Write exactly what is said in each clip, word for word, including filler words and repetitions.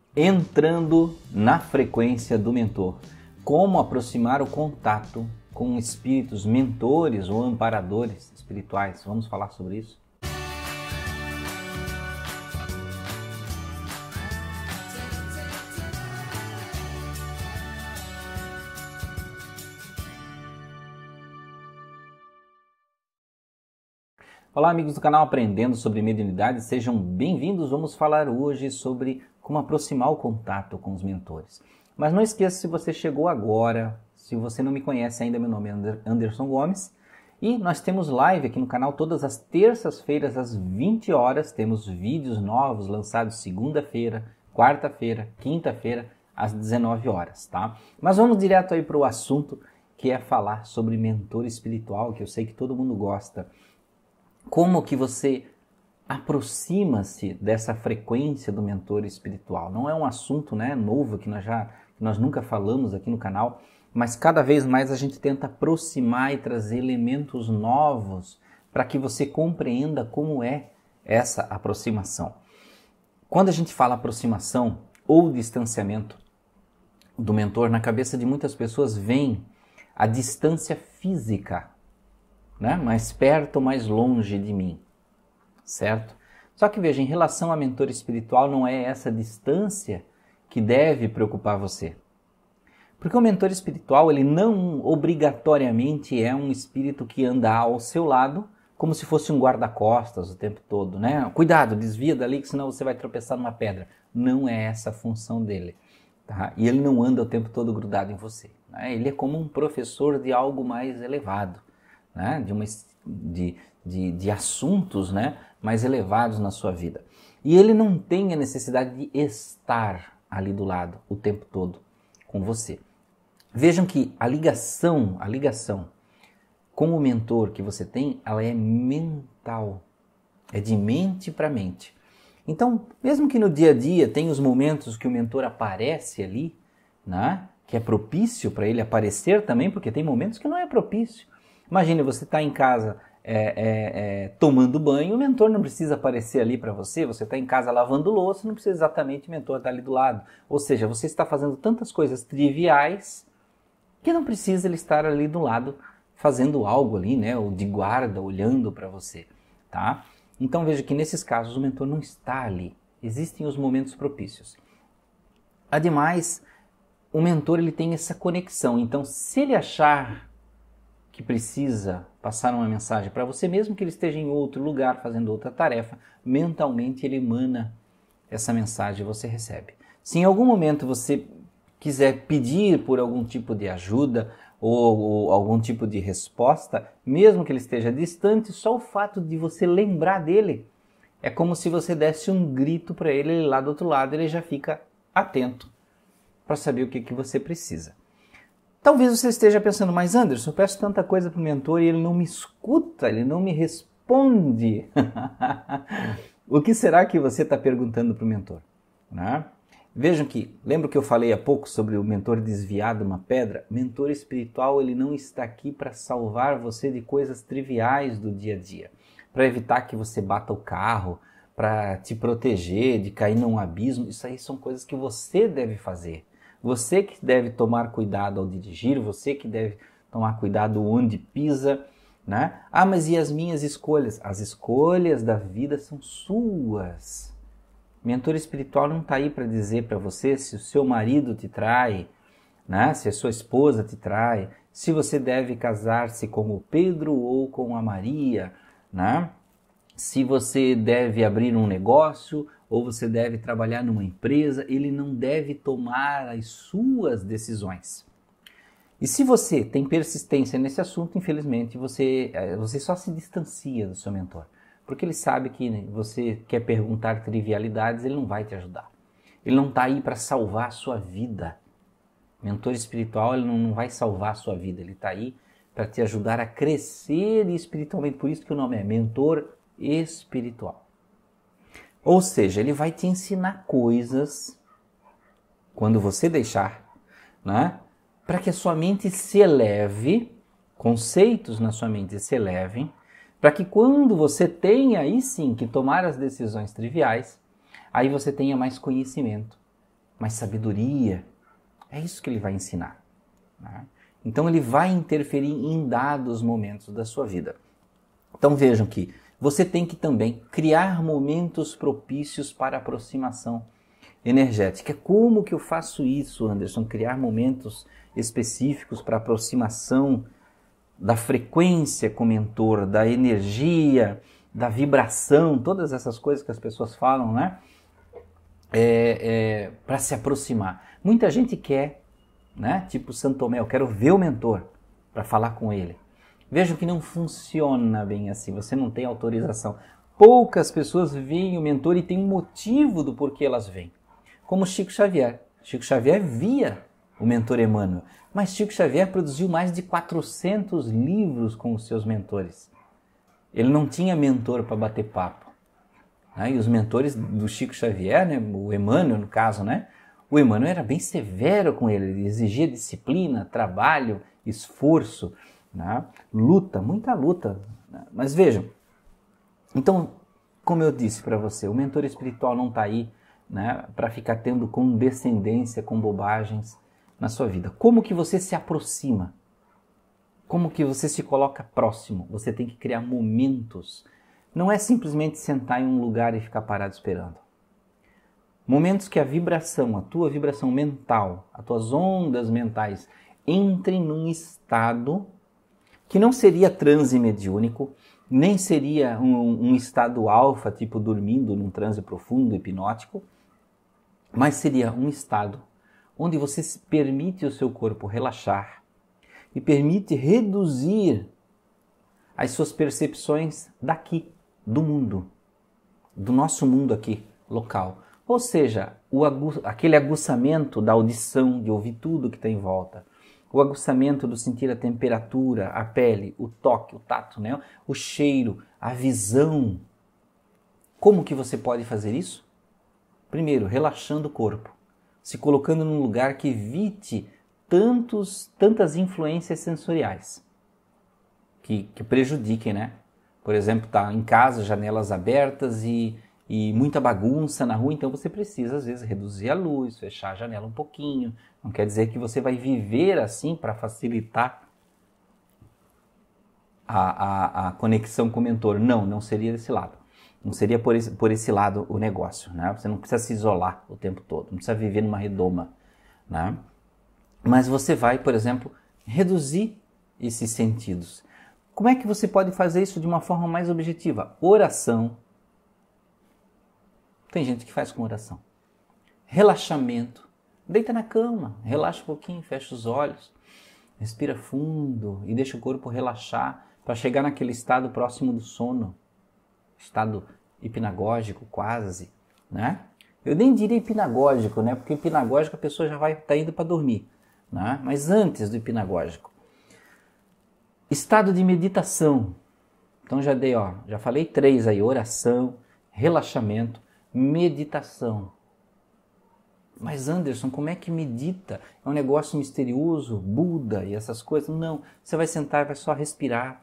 Entrando na frequência do mentor. Como aproximar o contato com espíritos mentores ou amparadores espirituais. Vamos falar sobre isso? Olá, amigos do canal Aprendendo sobre Mediunidade, sejam bem-vindos. Vamos falar hoje sobre como aproximar o contato com os mentores. Mas não esqueça, se você chegou agora, se você não me conhece ainda, meu nome é Anderson Gomes e nós temos live aqui no canal todas as terças-feiras às vinte horas. Temos vídeos novos lançados segunda-feira, quarta-feira, quinta-feira às dezenove horas, tá? Mas vamos direto aí para o assunto, que é falar sobre mentor espiritual, que eu sei que todo mundo gosta. Como que você aproxima-se dessa frequência do mentor espiritual? Não é um assunto, né, novo que nós, já, que nós nunca falamos aqui no canal, mas cada vez mais a gente tenta aproximar e trazer elementos novos para que você compreenda como é essa aproximação. Quando a gente fala aproximação ou distanciamento do mentor, na cabeça de muitas pessoas vem a distância física, né? Mais perto ou mais longe de mim, certo? Só que veja, em relação a mentor espiritual, não é essa distância que deve preocupar você. Porque o mentor espiritual, ele não obrigatoriamente é um espírito que anda ao seu lado como se fosse um guarda-costas o tempo todo, né? Cuidado, desvia dali que senão você vai tropeçar numa pedra. Não é essa a função dele, tá? E ele não anda o tempo todo grudado em você, né? Ele é como um professor de algo mais elevado, né? de, uma, de, de, de assuntos, né, mais elevados na sua vida. E ele não tem a necessidade de estar ali do lado o tempo todo com você. Vejam que a ligação, a ligação com o mentor que você tem, ela é mental, é de mente para mente. Então, mesmo que no dia a dia tenha os momentos que o mentor aparece ali, né, que é propício para ele aparecer também, porque tem momentos que não é propício. Imagine, você está em casa é, é, é, tomando banho, o mentor não precisa aparecer ali para você. Você está em casa lavando louça, não precisa exatamente o mentor estar ali do lado. Ou seja, você está fazendo tantas coisas triviais que não precisa ele estar ali do lado fazendo algo ali, né? Ou de guarda, olhando para você, tá? Então veja que nesses casos o mentor não está ali. Existem os momentos propícios. Ademais, o mentor ele tem essa conexão. Então, se ele achar que precisa passar uma mensagem para você, mesmo que ele esteja em outro lugar fazendo outra tarefa, mentalmente ele emana essa mensagem e você recebe. Se em algum momento você quiser pedir por algum tipo de ajuda ou, ou algum tipo de resposta, mesmo que ele esteja distante, só o fato de você lembrar dele é como se você desse um grito para ele, ele lá do outro lado, ele já fica atento para saber o que, que você precisa. Talvez você esteja pensando, mas Anderson, eu peço tanta coisa para o mentor e ele não me escuta, ele não me responde. O que será que você está perguntando para o mentor? Né? Vejam que, lembra que eu falei há pouco sobre o mentor desviar de uma pedra? O mentor espiritual ele não está aqui para salvar você de coisas triviais do dia a dia, para evitar que você bata o carro, para te proteger de cair num abismo. Isso aí são coisas que você deve fazer. Você que deve tomar cuidado ao dirigir, você que deve tomar cuidado onde pisa, né? Ah, mas e as minhas escolhas? As escolhas da vida são suas. O mentor espiritual não está aí para dizer para você se o seu marido te trai, né? Se a sua esposa te trai, se você deve casar-se com o Pedro ou com a Maria, né? Se você deve abrir um negócio ou você deve trabalhar numa empresa. Ele não deve tomar as suas decisões. E se você tem persistência nesse assunto, infelizmente, você, você só se distancia do seu mentor. Porque ele sabe que você quer perguntar trivialidades, ele não vai te ajudar. Ele não está aí para salvar a sua vida. Mentor espiritual, ele não, não vai salvar a sua vida. Ele está aí para te ajudar a crescer espiritualmente. Por isso que o nome é mentor espiritual. Ou seja, ele vai te ensinar coisas, quando você deixar, né, para que a sua mente se eleve, conceitos na sua mente se elevem, para que quando você tenha aí sim que tomar as decisões triviais, aí você tenha mais conhecimento mais sabedoria. É isso que ele vai ensinar, né? Então ele vai interferir em dados momentos da sua vida. Então vejam que você tem que também criar momentos propícios para aproximação energética. Como que eu faço isso, Anderson? Criar momentos específicos para aproximação da frequência com o mentor, da energia, da vibração, todas essas coisas que as pessoas falam, né? É, é, para se aproximar. Muita gente quer, né? Tipo Santo Tomé, eu quero ver o mentor para falar com ele. Vejam que não funciona bem assim, você não tem autorização. Poucas pessoas veem o mentor e tem um motivo do porquê elas vêm. Como Chico Xavier. Chico Xavier via o mentor Emmanuel, mas Chico Xavier produziu mais de quatrocentos livros com os seus mentores. Ele não tinha mentor para bater papo. Né? E os mentores do Chico Xavier, né? O Emmanuel no caso, né? O Emmanuel era bem severo com ele, ele exigia disciplina, trabalho, esforço, né? Luta, muita luta. Né? Mas vejam, então, como eu disse para você, o mentor espiritual não está aí, né, para ficar tendo condescendência com bobagens na sua vida. Como que você se aproxima? Como que você se coloca próximo? Você tem que criar momentos. Não é simplesmente sentar em um lugar e ficar parado esperando. Momentos que a vibração, a tua vibração mental, as tuas ondas mentais entrem num estado que não seria transe mediúnico, nem seria um, um estado alfa, tipo dormindo num transe profundo, hipnótico, mas seria um estado onde você permite o seu corpo relaxar e permite reduzir as suas percepções daqui, do mundo, do nosso mundo aqui, local. Ou seja, o agu- aquele aguçamento da audição, de ouvir tudo que está em volta. O aguçamento do sentir a temperatura, a pele, o toque, o tato, né? O cheiro, a visão. Como que você pode fazer isso? Primeiro, relaxando o corpo, se colocando num lugar que evite tantos, tantas influências sensoriais que, que prejudiquem, né? Por exemplo, tá em casa, janelas abertas e, e muita bagunça na rua, então você precisa, às vezes, reduzir a luz, fechar a janela um pouquinho. Não quer dizer que você vai viver assim para facilitar a, a, a conexão com o mentor. Não, não seria desse lado. Não seria por esse, por esse lado o negócio, né? Você não precisa se isolar o tempo todo, não precisa viver numa redoma, né? Mas você vai, por exemplo, reduzir esses sentidos. Como é que você pode fazer isso de uma forma mais objetiva? Oração. Tem gente que faz com oração. Relaxamento. Deita na cama, relaxa um pouquinho, fecha os olhos, respira fundo e deixa o corpo relaxar para chegar naquele estado próximo do sono. Estado hipnagógico quase, né? Eu nem diria hipnagógico, né? Porque hipnagógico a pessoa já vai estar tá indo para dormir, né? Mas antes do hipnagógico. Estado de meditação. Então já dei, ó, já falei três aí: oração, relaxamento, meditação. Mas Anderson, como é que medita? É um negócio misterioso, Buda e essas coisas? Não, você vai sentar e vai só respirar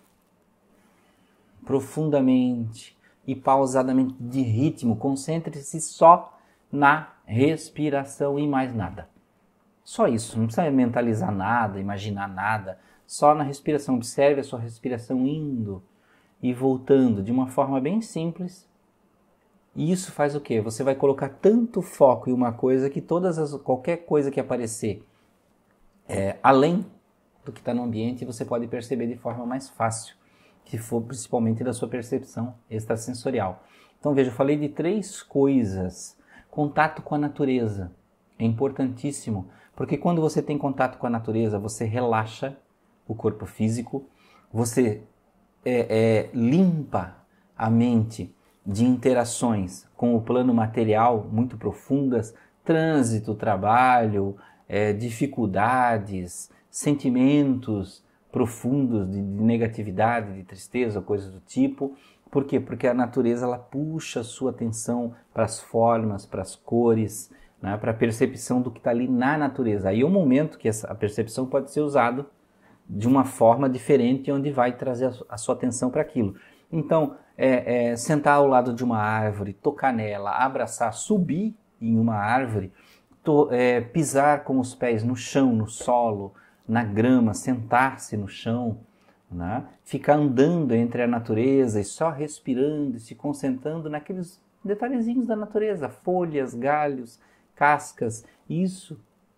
profundamente e pausadamente, de ritmo. Concentre-se só na respiração e mais nada. Só isso, não precisa mentalizar nada, imaginar nada. Só na respiração. Observe a sua respiração indo e voltando de uma forma bem simples. E isso faz o quê? Você vai colocar tanto foco em uma coisa que todas as, qualquer coisa que aparecer é, além do que está no ambiente, você pode perceber de forma mais fácil, que for principalmente da sua percepção extrasensorial. Então veja, eu falei de três coisas. Contato com a natureza é importantíssimo, porque quando você tem contato com a natureza, você relaxa o corpo físico, você é, é, limpa a mente de interações com o plano material muito profundas, trânsito, trabalho, é, dificuldades, sentimentos profundos de, de negatividade, de tristeza, coisas do tipo. Por quê? Porque a natureza ela puxa a sua atenção para as formas, para as cores, né, para a percepção do que está ali na natureza. Aí é um momento que essa, a percepção pode ser usada de uma forma diferente, onde vai trazer a, a sua atenção para aquilo. Então, é, é, sentar ao lado de uma árvore, tocar nela, abraçar, subir em uma árvore to, é, pisar com os pés no chão, no solo, na grama, sentar-se no chão, né? Ficar andando entre a natureza e só respirando e se concentrando naqueles detalhezinhos da natureza, folhas, galhos, cascas. Isso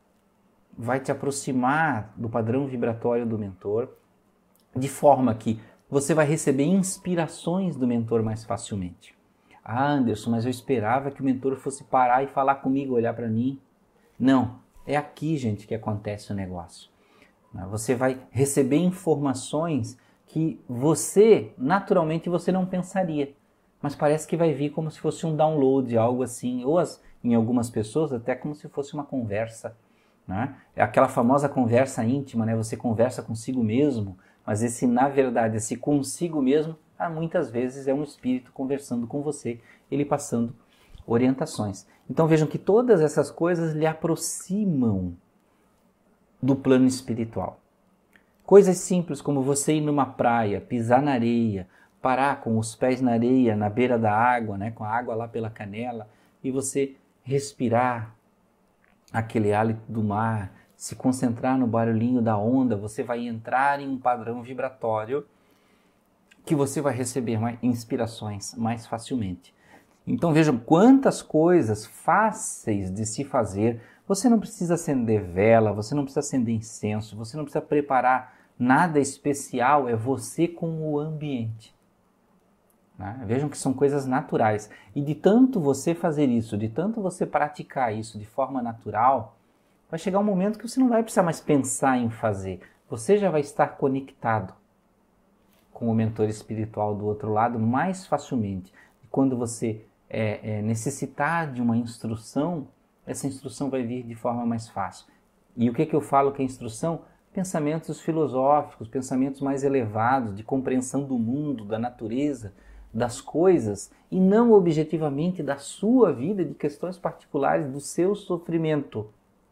vai te aproximar do padrão vibratório do mentor, de forma que você vai receber inspirações do mentor mais facilmente. Ah, Anderson, mas eu esperava que o mentor fosse parar e falar comigo, olhar para mim. Não, é aqui, gente, que acontece o negócio. Você vai receber informações que você, naturalmente, você não pensaria. Mas parece que vai vir como se fosse um download, algo assim. Ou as, em algumas pessoas, até como se fosse uma conversa. Né? É aquela famosa conversa íntima, né? Você conversa consigo mesmo, mas esse, na verdade, esse consigo mesmo, ah, muitas vezes é um espírito conversando com você, ele passando orientações. Então vejam que todas essas coisas lhe aproximam do plano espiritual. Coisas simples como você ir numa praia, pisar na areia, parar com os pés na areia, na beira da água, né, com a água lá pela canela, e você respirar aquele hálito do mar, se concentrar no barulhinho da onda, você vai entrar em um padrão vibratório que você vai receber mais inspirações mais facilmente. Então vejam quantas coisas fáceis de se fazer. Você não precisa acender vela, você não precisa acender incenso, você não precisa preparar nada especial, é você com o ambiente. Né? Vejam que são coisas naturais. E de tanto você fazer isso, de tanto você praticar isso de forma natural, vai chegar um momento que você não vai precisar mais pensar em fazer. Você já vai estar conectado com o mentor espiritual do outro lado mais facilmente. E quando você é, é, necessitar de uma instrução, essa instrução vai vir de forma mais fácil. E o que, que eu falo que é instrução? Pensamentos filosóficos, pensamentos mais elevados, de compreensão do mundo, da natureza, das coisas, e não objetivamente da sua vida, de questões particulares, do seu sofrimento.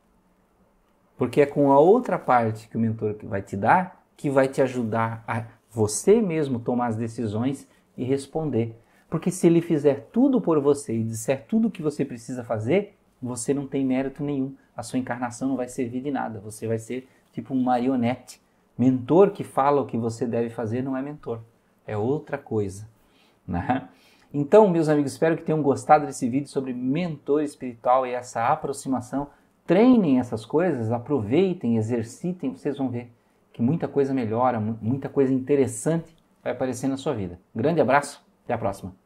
Porque é com a outra parte que o mentor vai te dar, que vai te ajudar a você mesmo tomar as decisões e responder. Porque se ele fizer tudo por você e disser tudo o que você precisa fazer, você não tem mérito nenhum. A sua encarnação não vai servir de nada. Você vai ser tipo um marionete. Mentor que fala o que você deve fazer não é mentor. É outra coisa. Né? Então, meus amigos, espero que tenham gostado desse vídeo sobre mentor espiritual e essa aproximação. Treinem essas coisas, aproveitem, exercitem, vocês vão ver que muita coisa melhora, muita coisa interessante vai aparecer na sua vida. Grande abraço, até a próxima.